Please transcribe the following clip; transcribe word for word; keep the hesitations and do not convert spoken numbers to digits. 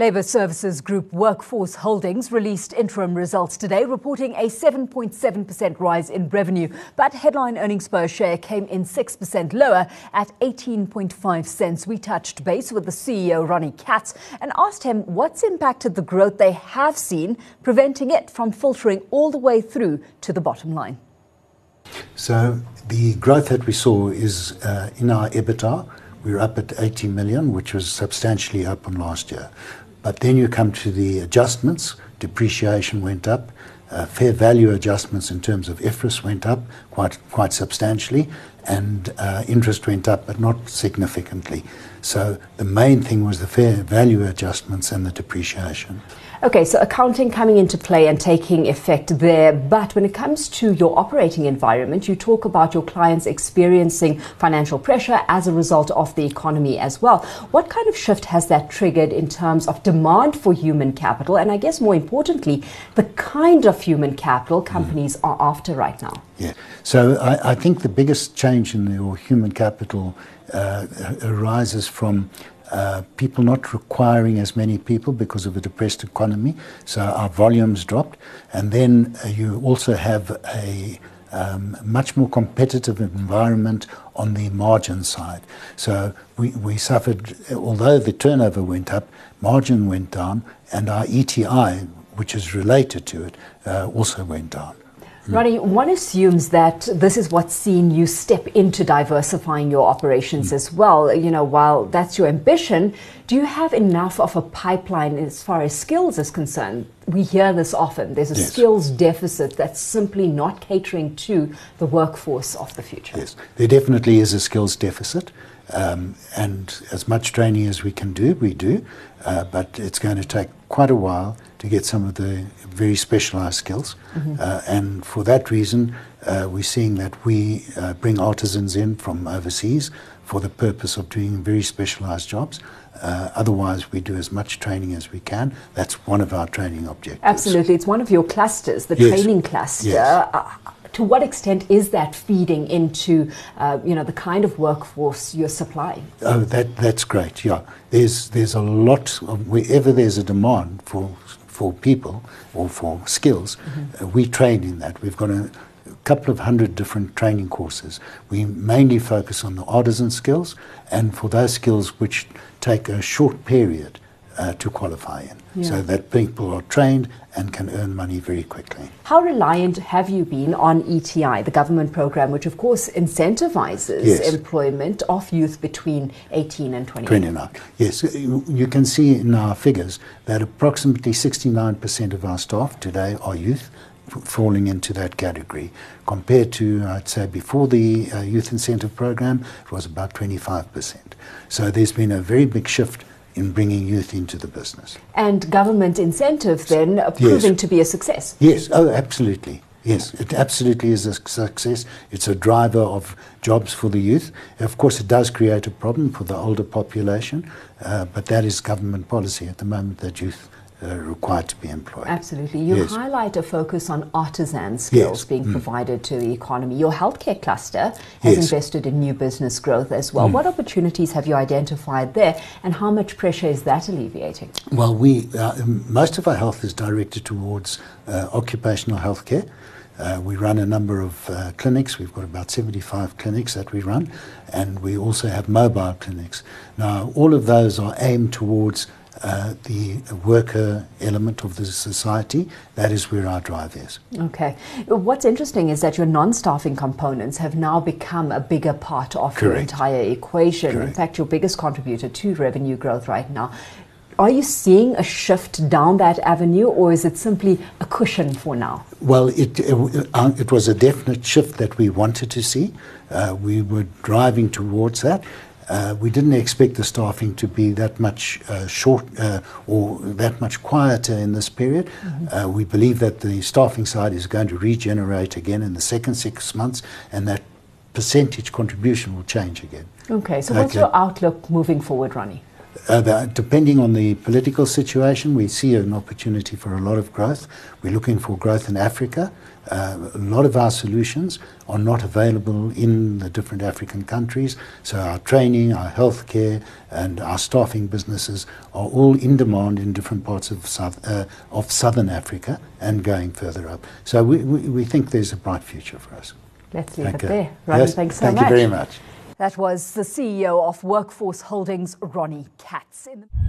Labour Services Group Workforce Holdings released interim results today, reporting a seven point seven percent rise in revenue. But headline earnings per share came in six percent lower at eighteen point five cents. We touched base with the C E O, Ronnie Katz, and asked him what's impacted the growth they have seen, preventing it from filtering all the way through to the bottom line. So the growth that we saw is uh, in our EBITDA. We're up at eighty million, which was substantially up on last year. But then you come to the adjustments. Depreciation went up. Uh, fair value adjustments in terms of I F R S went up quite quite substantially, and uh, interest went up, but not significantly. So the main thing was the fair value adjustments and the depreciation. Okay, so accounting coming into play and taking effect there. But when it comes to your operating environment, you talk about your clients experiencing financial pressure as a result of the economy as well. What kind of shift has that triggered in terms of demand for human capital? And I guess more importantly, the kind of human capital companies mm. are after right now. Yeah, so I, I think the biggest change in your human capital uh, arises from Uh, people not requiring as many people because of a depressed economy, so our volumes dropped. And then uh, you also have a um, much more competitive environment on the margin side. So we, we suffered, although the turnover went up, margin went down, and our E T I, which is related to it, uh, also went down. Ronnie, one assumes that this is what's seen you step into diversifying your operations mm. as well. You know, while that's your ambition, do you have enough of a pipeline as far as skills is concerned? We hear this often. There's a yes. skills deficit that's simply not catering to the workforce of the future. Yes, there definitely is a skills deficit. Um, and as much training as we can do, we do. Uh, but it's going to take quite a while to get some of the very specialized skills. Mm-hmm. uh, and for that reason, uh, we're seeing that we uh, bring artisans in from overseas for the purpose of doing very specialized jobs. Uh, otherwise, we do as much training as we can. That's one of our training objectives. Absolutely. It's one of your clusters, the yes. training cluster. Yes. Uh, to what extent is that feeding into, uh, you know, the kind of workforce you're supplying? Oh, that that's great. Yeah, there's there's a lot of, wherever there's a demand for for people or for skills, mm-hmm. uh, we train in that. We've got a, a couple of hundred different training courses. We mainly focus on the artisan skills, and for those skills which take a short period uh, to qualify in, yeah. so that people are trained and can earn money very quickly. How reliant have you been on E T I, the government program, which of course incentivizes yes. employment of youth between eighteen and twenty-nine? twenty-nine. Yes, you, you can see in our figures that approximately sixty-nine percent of our staff today are youth, f- falling into that category. Compared to, I'd say, before the uh, youth incentive program, it was about twenty-five percent. So there's been a very big shift in bringing youth into the business. And government incentive then uh, proving yes. to be a success? Yes, oh, absolutely. Yes, it absolutely is a success. It's a driver of jobs for the youth. Of course, it does create a problem for the older population, uh, but that is government policy at the moment, that youth are required to be employed. Absolutely. You yes. highlight a focus on artisan skills yes. being mm. provided to the economy. Your healthcare cluster has yes. invested in new business growth as well. Mm. What opportunities have you identified there, and how much pressure is that alleviating? Well, we uh, most of our health is directed towards uh, occupational healthcare. Uh, we run a number of uh, clinics. We've got about seventy-five clinics that we run, and we also have mobile clinics. Now, all of those are aimed towards uh, the worker element of the society. That is where our drive is. Okay. What's interesting is that your non-staffing components have now become a bigger part of Correct. your entire equation. Correct. In fact, your biggest contributor to revenue growth right now. Are you seeing a shift down that avenue, or is it simply a cushion for now? Well, it uh, it was a definite shift that we wanted to see. Uh, we were driving towards that. Uh, we didn't expect the staffing to be that much uh, short uh, or that much quieter in this period. Mm-hmm. Uh, we believe that the staffing side is going to regenerate again in the second six months, and that percentage contribution will change again. Okay, so what's okay. your outlook moving forward, Ronnie? Uh, the, depending on the political situation, we see an opportunity for a lot of growth. We're looking for growth in Africa. Uh, a lot of our solutions are not available in the different African countries, so our training, our healthcare, and our staffing businesses are all in demand in different parts of South, uh, of Southern Africa and going further up. So we, we, we think there's a bright future for us. Let's leave Okay. it there. Ronnie, Yes, thanks so thank much. you very much. That was the C E O of Workforce Holdings, Ronnie Katz. In the